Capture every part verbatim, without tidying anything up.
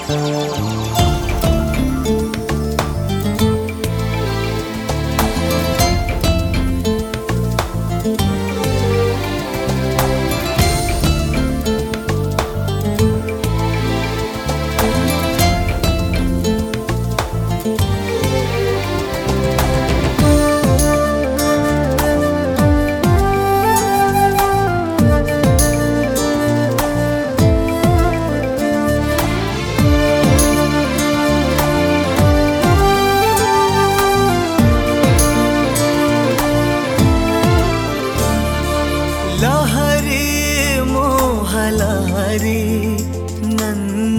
ಲಹರಿ ನನ್ನ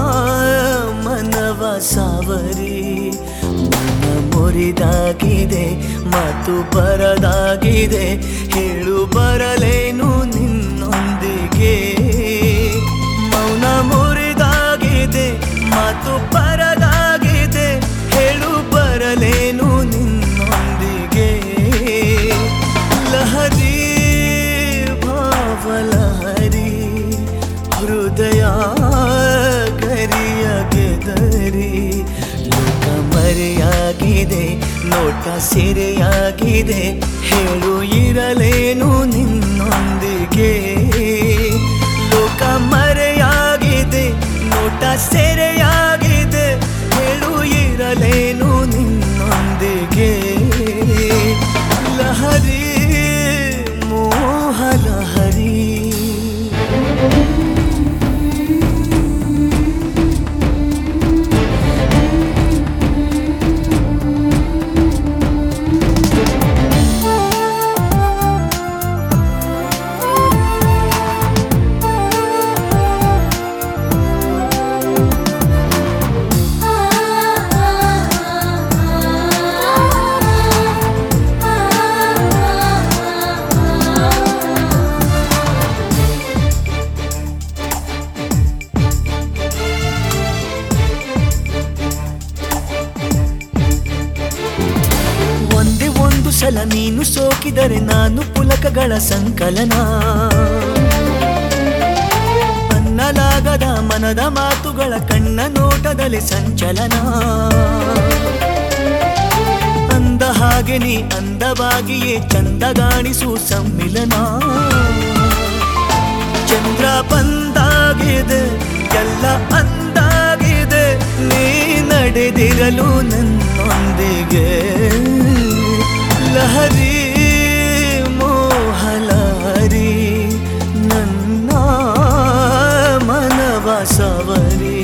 ಮನವ ಸಾವರಿ ಮನ ಮುರಿದಾಗಿದೆ ಮಾತು ಬರದಾಗಿದೆ ಹೇಳು ಬರಲೇನು ನಿನ್ನೊಂದಿಗೆ ಮೌನ ಮುರಿದಾಗಿದೆ ಮಾತು ಬರದಾಗಿದೆ ಹೇಳು ಬರಲೇನು ನಿನ್ನೊಂದಿಗೆ ಲಹರಿ ಭಾವಲಹರಿ ಹೃದಯ ಗರಿಯ ಗೆದರಿ ಲೋಕ ಮರೆಯಾಗಿದೆ ನೋಟ ಸೆರೆಯಾಗಿದೆ ಹೇಳು ಇರಲೇನು ನಿನ್ನೊಂದಿಗೆ ಲೋಕ ಮರೆಯಾಗಿದೆ ನೋಟ ಸೆರೆಯಾಗಿದೆ ಹೇಳು ಇರಲೇನು ನಿನ್ನೊಂದಿಗೆ ಲಹರಿ ಮೋಹಲಹರಿ ಸಲ ನೀನು ಸೋಕಿದರೆ ನಾನು ಪುಲಕಗಳ ಸಂಕಲನ ಅನ್ನಲಾಗದ ಮನದ ಮಾತುಗಳ ಕಣ್ಣ ನೋಟದಲ್ಲಿ ಸಂಚಲನ ಅಂದ ಹಾಗೆ ನೀ ಅಂದವಾಗಿಯೇ ಚಂದಗಾಣಿಸು ಸಮ್ಮಿಲನ ಚಂದ್ರ ಬಂದಾಗಿದೆ ಎಲ್ಲ ಅಂದಾಗಿದೆ ನೀ ನಡೆದಿರಲು ನನ್ನೊಂದಿಗೆ ಲಹರಿ ಮೋಹಲಹರಿ ನನ್ನ ಮನವ ಸವರಿ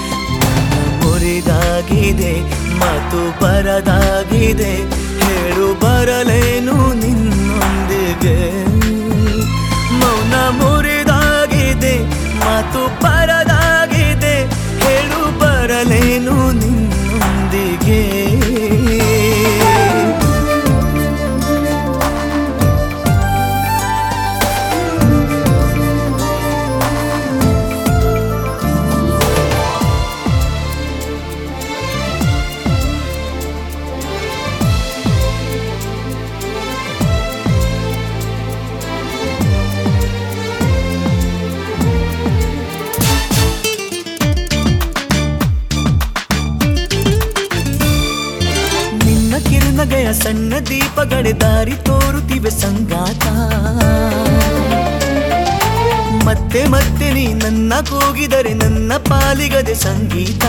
ಮುರಿದಾಗಿದೆ ಮಾತು ಬರದಾಗಿದೆ ಹೇಳು ಬರಲೇನು ನಿನ್ನೊಂದಿಗೆ ಮೌನ ಮುರಿದಾಗಿದೆ ಮಾತು ಬರದಾಗಿದೆ ಹೇಳು ಬರಲೇನು ನಿನ್ನೊಂದಿಗೆ ಕಿರುನಗೆಯ ಸಣ್ಣ ದೀಪಗಳೇ ದಾರಿ ತೋರುತ್ತಿವೆ ಸಂಗಾತ ಮತ್ತೆ ಮತ್ತೆ ನೀ ನನ್ನ ಕೂಗಿದರೆ ನನ್ನ ಪಾಲಿಗದೆ ಸಂಗೀತ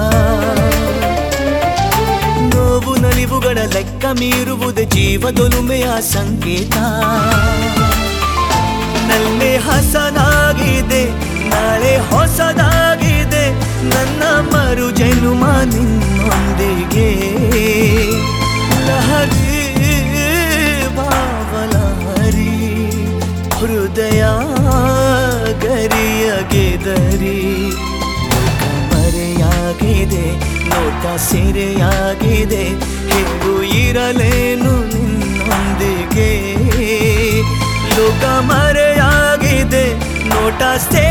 ನೋವು ನಲಿವುಗಳ ಲೆಕ್ಕ ಮೀರುವುದೇ ಜೀವದೊಲುಮೆಯ ಸಂಕೇತ ನಲ್ಲೆ ಹಸನಾಗಿದೆ ನಾಳೆ ಹೊಸದಾಗಿದೆ ನನ್ನ ಮರು ಜನುಮ ನಿನ್ನೊಂದಿಗೆ ಲಹರಿ ಭಾವಲಹರಿ ಹೃದಯ ಗರಿಯ ಗೆದರಿ ಮರೆಯಾಗಿದೆ ನೋಟ ಸೆರೆಯಾಗಿದೆ ಹೇಳು ಇರಲೇನು ನಿನ್ನೊಂದಿಗೆ ಲೋಕ ಮರೆಯಾಗಿದೆ ನೋಟ ಸೆ